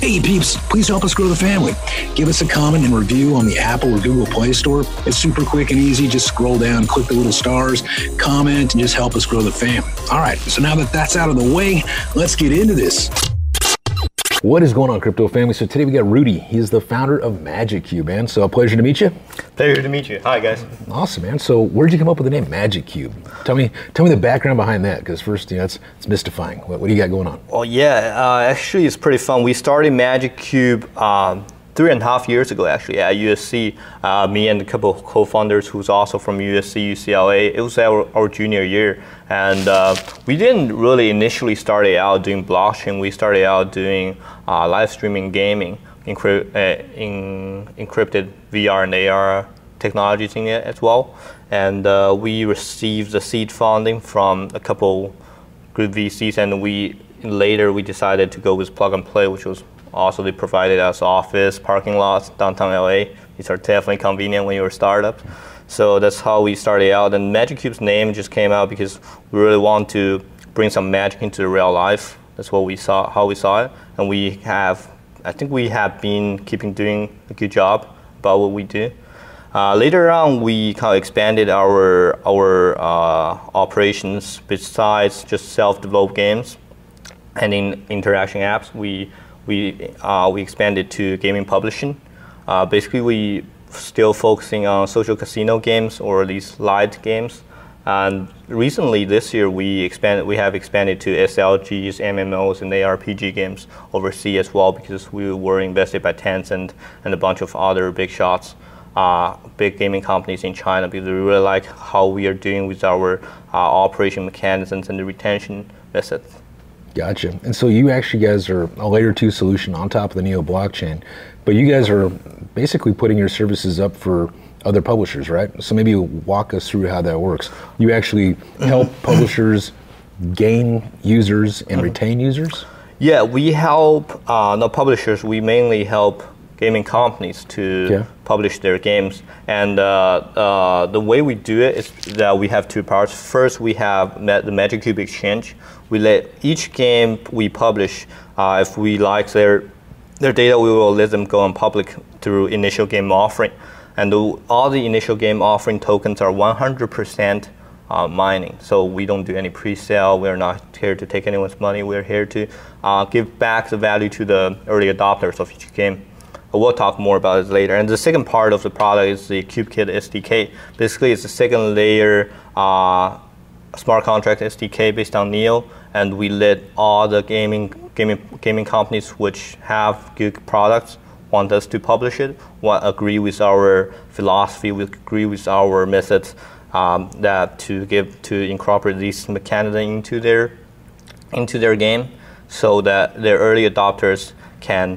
Hey peeps, please help us grow the family. Give us a comment and review on the Apple or Google Play Store. It's super quick and easy. Just scroll down, click the little stars, comment, and just help us grow the family. All right, so now that that's out of the way, let's get into this. What is going on, crypto family? So today we got Rudy. He's the founder of Magic Cube, man. So a pleasure to meet you. Pleasure to meet you. Hi, guys. Awesome, man. So where'd you come up with the name Magic Cube? Tell me the background behind that, because first, it's mystifying. What do you got going on? Well, yeah, actually, it's pretty fun. We started Magic Cube 3.5 years ago, actually, at USC. Me and a couple of co-founders who's also from USC, UCLA. It was our junior year. And we didn't really initially start out doing blockchain. We started out doing live streaming gaming, encrypted VR and AR technologies in it as well. And we received the seed funding from a couple good VCs, and later we decided to go with Plug and Play, which was also they provided us office, parking lots, downtown LA. These are definitely convenient when you're a startup. So that's how we started out. And Magic Cube's name just came out because we really want to bring some magic into the real life. That's what we saw, how we saw it. And I think we have been doing a good job about what we do. Later on, we kind of expanded our operations. Besides just self-developed games and in interaction apps, we expanded to gaming publishing. Basically, we still focusing on social casino games or these light games. And recently, this year, we have expanded to SLGs, MMOs, and ARPG games overseas as well, because we were invested by Tencent and a bunch of other big shots, big gaming companies in China, because we really like how we are doing with our operation mechanisms and the retention methods. Gotcha. And so you guys are a layer 2 solution on top of the Neo blockchain, but you guys are basically putting your services up for other publishers, right? So maybe walk us through how that works. You actually help publishers gain users and retain users? Yeah, we help, not publishers, we mainly help gaming companies to publish their games. And the way we do it is that we have two parts. First, we have the Magic Cube Exchange. We let each game we publish, if we like their data, we will let them go on public through initial game offering. And all the initial game offering tokens are 100% mining. So we don't do any pre-sale. We're not here to take anyone's money. We're here to give back the value to the early adopters of each game. We'll talk more about it later. And the second part of the product is the KubeKit SDK. Basically, it's the second layer smart contract SDK based on Neo, and we let all the gaming companies which have good products want us to publish it, agree with our philosophy, we agree with our methods that to incorporate these mechanisms into their game, so that their early adopters can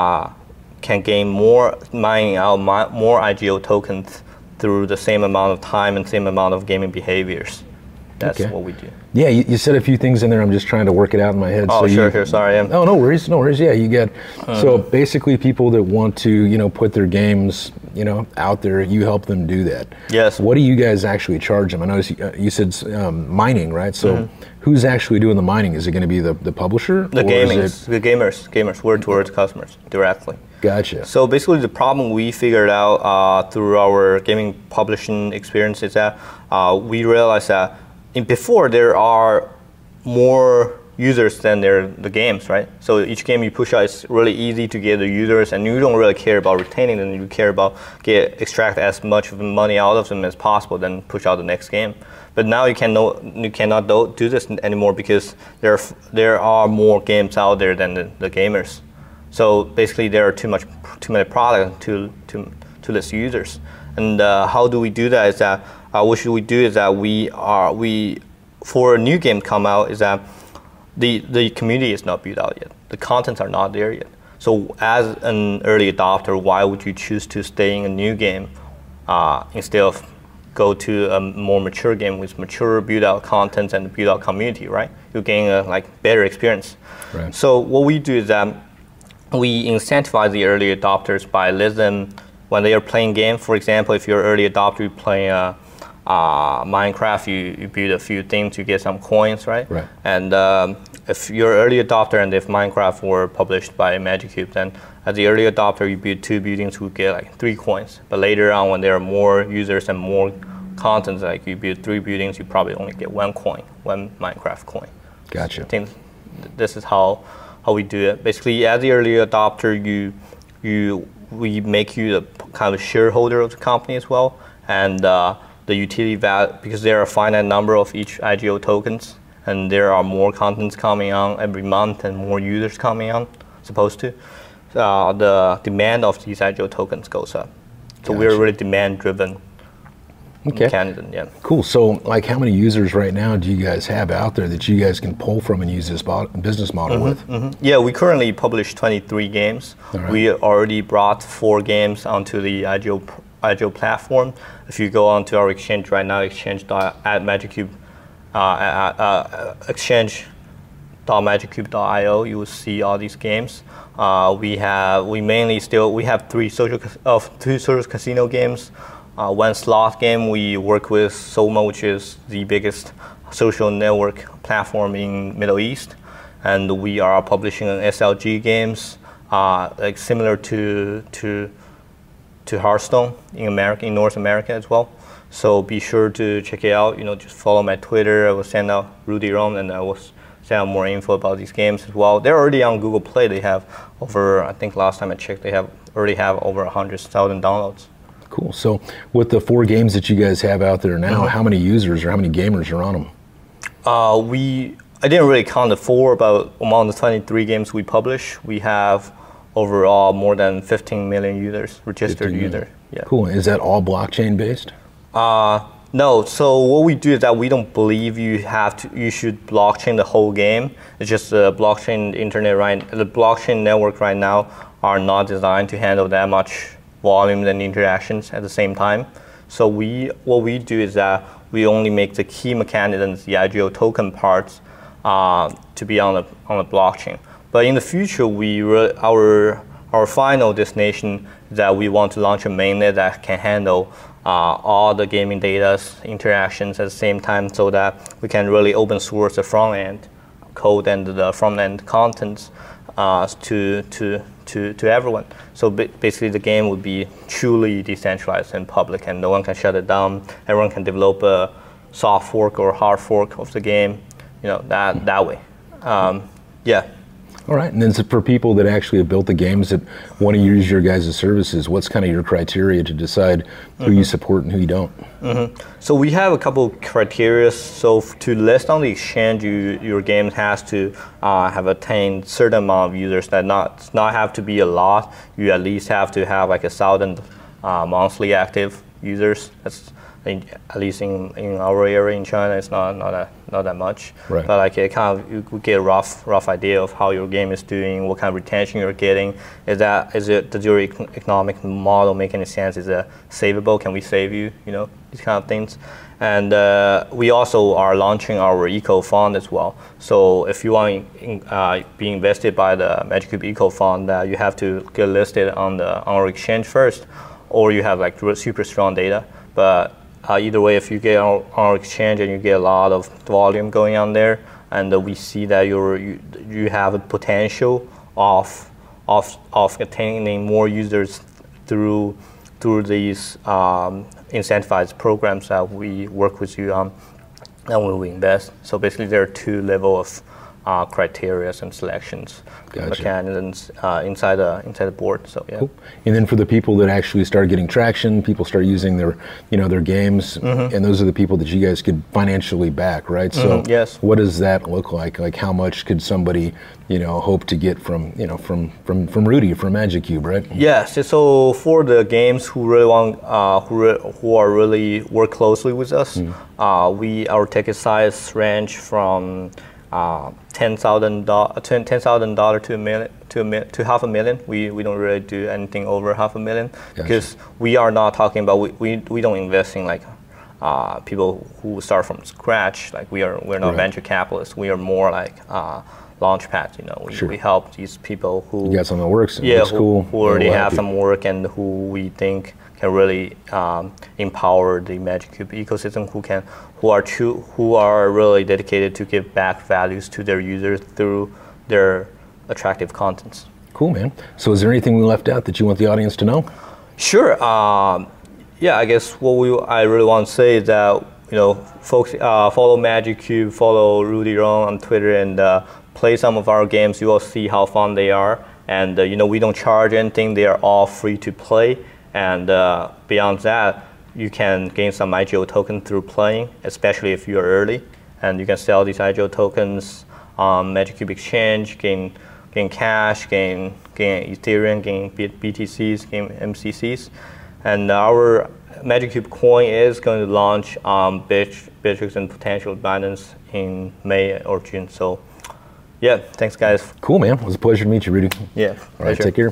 gain more mining out more IGO tokens through the same amount of time and same amount of gaming behaviors. That's what we do. Yeah, you said a few things in there. I'm just trying to work it out in my head. Oh, sure. Sorry. Oh, no worries. Yeah, you get. So basically, people that want to, put their games, out there, you help them do that. Yes. What do you guys actually charge them? I noticed you said mining, right? So who's actually doing the mining? Is it going to be the publisher? The gamers. We're towards customers directly. Gotcha. So basically, the problem we figured out through our gaming publishing experience is that we realized that before there are more users than the games, right? So each game you push out is really easy to get the users, and you don't really care about retaining them. You care about extract as much of the money out of them as possible, then push out the next game. But now you cannot do this anymore, because there are more games out there than the gamers. So basically, there are too many products to list users. And how do we do that? Is that what should we do? Is that we for a new game come out, is that the community is not built out yet. The contents are not there yet. So as an early adopter, why would you choose to stay in a new game instead of go to a more mature game with mature built out contents and built out community, right? You gain a better experience. Right. So what we do is that we incentivize the early adopters by letting them, when they are playing game, for example, if you're an early adopter, you play Minecraft, you build a few things, you get some coins, right? Right. And if you're early adopter and if Minecraft were published by Magic Cube, then as the early adopter, you build 2 buildings, you get like 3 coins. But later on, when there are more users and more content, like you build 3 buildings, you probably only get 1 coin, 1 Minecraft coin. Gotcha. So I think this is how we do it. Basically, as the early adopter, we make you the kind of shareholder of the company as well, and the utility value, because there are a finite number of each IGO tokens, and there are more contents coming on every month and more users coming on, supposed to. The demand of these IGO tokens goes up. So Gotcha. we're really demand-driven mechanism, yeah. Cool. So, like, how many users right now do you guys have out there that you guys can pull from and use this business model with? Yeah, we currently publish 23 games. Right. We already brought 4 games onto the IGO platform. If you go onto our exchange right now, exchange.magiccube, exchange.magiccube.io, you will see all these games. We have 2 social casino games. 1 slot game. We work with Soma, which is the biggest social network platform in Middle East, and we are publishing SLG games, like similar to Hearthstone in North America as well. So be sure to check it out. Just follow my Twitter. I will send out Rudy Rom, and I will send out more info about these games as well. They're already on Google Play. They have over, I think last time I checked, they already have over 100,000 downloads. Cool. So with the 4 games that you guys have out there now, how many users or how many gamers are on them? I didn't really count the 4, but among the 23 games we publish, we have overall more than 15 million users, registered users. Yeah. Cool. Is that all blockchain based? No. So what we do is that we don't believe you should blockchain the whole game. It's just the blockchain the blockchain network right now are not designed to handle that much volumes and interactions at the same time. So what we do is that we only make the key mechanisms, the IGO token parts, to be on the blockchain. But in the future, our final destination is that we want to launch a mainnet that can handle all the gaming data interactions at the same time, so that we can really open source the front end code and the front end contents to everyone. So basically the game would be truly decentralized and public, and no one can shut it down. Everyone can develop a soft fork or hard fork of the game, that way. Yeah. All right, and then for people that actually have built the games that want to use your guys' services, what's kind of your criteria to decide who you support and who you don't? So we have a couple criteria. So to list on the exchange, your game has to have attained certain amount of users. That not have to be a lot. You at least have to have like 1,000 monthly active users. That's at least in our area in China, it's not that much. Right. But like you could get a rough idea of how your game is doing, what kind of retention you're getting. Does your economic model make any sense? Is it savable? Can we save you? These kind of things. And we also are launching our eco fund as well. So if you want to be invested by the Magic Cube eco fund, you have to get listed on our exchange first, or you have like super strong data. But either way, if you get on our exchange and you get a lot of volume going on there, and we see that you have a potential of attaining more users through these incentivized programs that we work with you on, then we will invest. So basically, there are 2 levels of criteria and selections mechanisms inside the board. So yeah. Cool. And then for the people that actually start getting traction, people start using their games, and those are the people that you guys could financially back, right? So yes. What does that look like? Like how much could somebody hope to get from Rudy, from Magic Cube, right? Yes. So for the games who really want who are really work closely with us, our ticket size range from $10,000 to $500,000. We don't really do anything over $500,000 because we are not talking about we don't invest in like people who start from scratch. Like we're not venture capitalists. We are more like launch pads. We help these people who you got something that works. Who already have some work and who we think can really empower the Magic Cube ecosystem, who are really dedicated to give back values to their users through their attractive contents. Cool, man. So is there anything we left out that you want the audience to know? Sure. Yeah, I guess I really want to say is that, folks follow Magic Cube, follow Rudy Rong on Twitter, and play some of our games. You will see how fun they are. And we don't charge anything. They are all free to play. And beyond that, you can gain some IGO token through playing, especially if you're early. And you can sell these IGO tokens on Magic Cube Exchange, gain cash, gain Ethereum, gain BTCs, gain MCCs. And our Magic Cube coin is going to launch on Bittrex and Potential Binance in May or June. So, yeah, thanks, guys. Cool, man. It was a pleasure to meet you, Rudy. Yeah. All right, take care.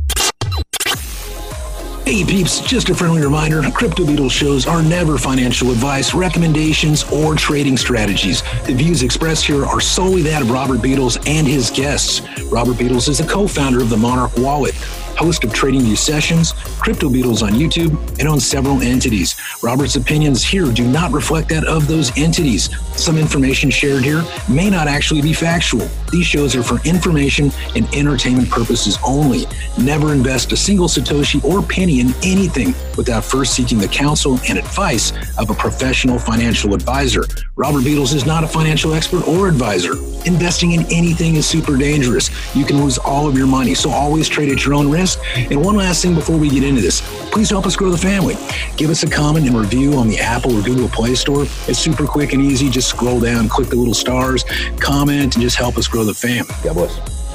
Hey peeps, just a friendly reminder, Crypto Beatles shows are never financial advice, recommendations, or trading strategies. The views expressed here are solely that of Robert Beatles and his guests. Robert Beatles is a co-founder of the Monarch Wallet, host of TradingView Sessions, Crypto Beatles on YouTube, and owns several entities. Robert's opinions here do not reflect that of those entities. Some information shared here may not actually be factual. These shows are for information and entertainment purposes only. Never invest a single Satoshi or penny in anything without first seeking the counsel and advice of a professional financial advisor. Robert Beatles is not a financial expert or advisor. Investing in anything is super dangerous. You can lose all of your money, so always trade at your own risk. And one last thing before we get into this, please help us grow the family. Give us a comment and review on the Apple or Google Play Store. It's super quick and easy. Just scroll down, click the little stars, comment, and just help us grow the fam. God bless.